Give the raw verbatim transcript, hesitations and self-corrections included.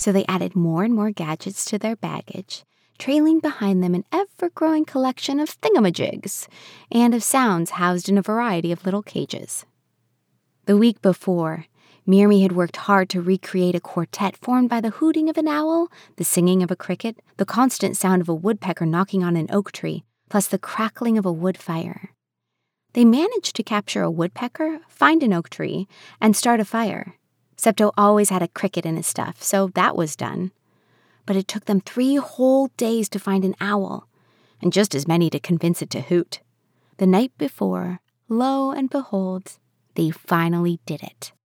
So they added more and more gadgets to their baggage, trailing behind them an ever-growing collection of thingamajigs and of sounds housed in a variety of little cages. The week before, Miriam had worked hard to recreate a quartet formed by the hooting of an owl, the singing of a cricket, the constant sound of a woodpecker knocking on an oak tree, plus the crackling of a wood fire. They managed to capture a woodpecker, find an oak tree, and start a fire. Septo always had a cricket in his stuff, so that was done. But it took them three whole days to find an owl, and just as many to convince it to hoot. The night before, lo and behold, they finally did it.